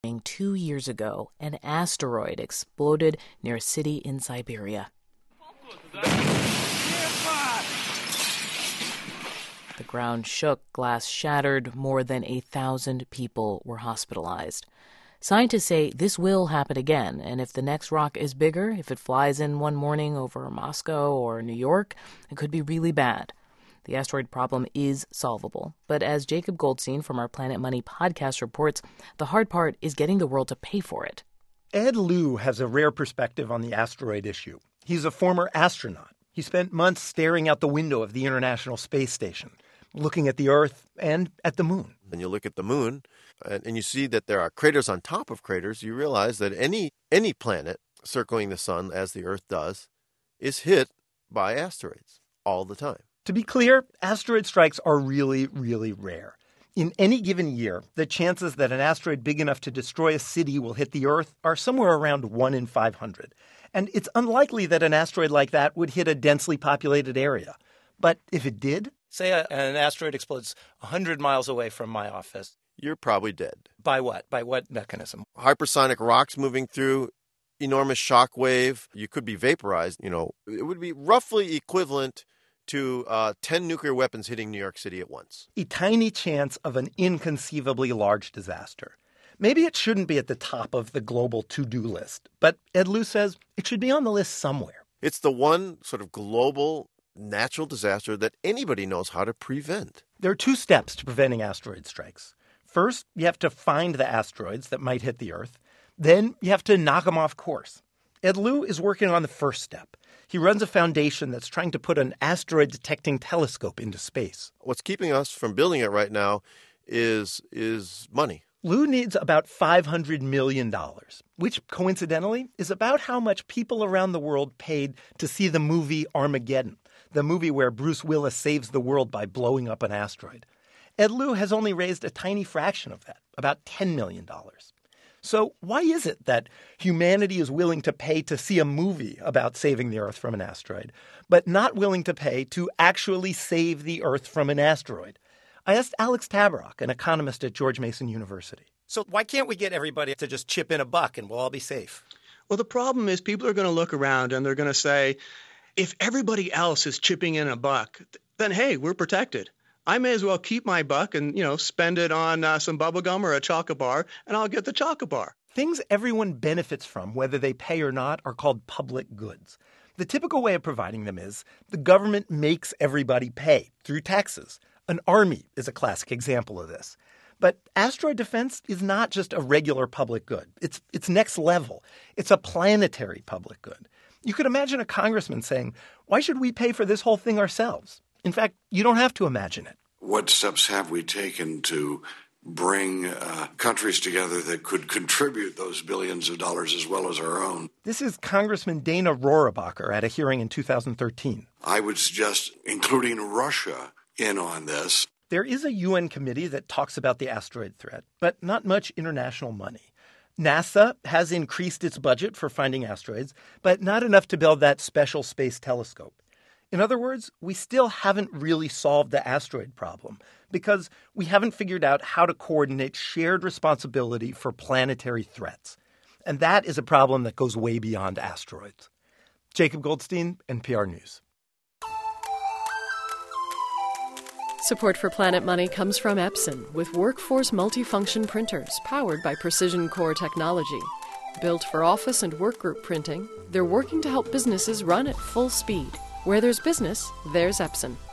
2 years ago, an asteroid exploded near a city in Siberia. The ground shook, glass shattered, more than 1,000 people were hospitalized. Scientists say this will happen again, and if the next rock is bigger, if it flies in one morning over Moscow or New York, it could be really bad. The asteroid problem is solvable, but as Jacob Goldstein from our Planet Money podcast reports, the hard part is getting the world to pay for it. Ed Liu has a rare perspective on the asteroid issue. He's a former astronaut. He spent months staring out the window of the International Space Station, looking at the Earth and at the moon. When you look at the moon and you see that there are craters on top of craters, you realize that any planet circling the sun, as the Earth does, is hit by asteroids all the time. To be clear, asteroid strikes are really, really rare. In any given year, the chances that an asteroid big enough to destroy a city will hit the Earth are somewhere around 1 in 500. And it's unlikely that an asteroid like that would hit a densely populated area. But if it did, say an asteroid explodes 100 miles away from my office, you're probably dead. By what? By what mechanism? Hypersonic rocks moving through, enormous shock wave. You could be vaporized. It would be roughly equivalent to 10 nuclear weapons hitting New York City at once. A tiny chance of an inconceivably large disaster. Maybe it shouldn't be at the top of the global to-do list, but Ed Liu says it should be on the list somewhere. It's the one sort of global natural disaster that anybody knows how to prevent. There are 2 steps to preventing asteroid strikes. First, you have to find the asteroids that might hit the Earth. Then you have to knock them off course. Ed Liu is working on the first step. He runs a foundation that's trying to put an asteroid-detecting telescope into space. What's keeping us from building it right now is money. Liu needs about $500 million, which coincidentally is about how much people around the world paid to see the movie Armageddon, the movie where Bruce Willis saves the world by blowing up an asteroid. Ed Liu has only raised a tiny fraction of that, about $10 million. So why is it that humanity is willing to pay to see a movie about saving the Earth from an asteroid, but not willing to pay to actually save the Earth from an asteroid? I asked Alex Tabarrok, an economist at George Mason University. So why can't we get everybody to just chip in $1 and we'll all be safe? Well, the problem is people are going to look around and they're going to say, if everybody else is chipping in $1, then, hey, we're protected. I may as well keep my $1 and, spend it on some bubble gum or a chocolate bar, and I'll get the chocolate bar. Things everyone benefits from, whether they pay or not, are called public goods. The typical way of providing them is the government makes everybody pay through taxes. An army is a classic example of this. But asteroid defense is not just a regular public good. It's next level. It's a planetary public good. You could imagine a congressman saying, why should we pay for this whole thing ourselves? In fact, you don't have to imagine it. What steps have we taken to bring countries together that could contribute those billions of dollars as well as our own? This is Congressman Dana Rohrabacher at a hearing in 2013. I would suggest including Russia in on this. There is a UN committee that talks about the asteroid threat, but not much international money. NASA has increased its budget for finding asteroids, but not enough to build that special space telescope. In other words, we still haven't really solved the asteroid problem because we haven't figured out how to coordinate shared responsibility for planetary threats. And that is a problem that goes way beyond asteroids. Jacob Goldstein, NPR News. Support for Planet Money comes from Epson with workforce multifunction printers powered by Precision Core technology. Built for office and workgroup printing, they're working to help businesses run at full speed. Where there's business, there's Epson.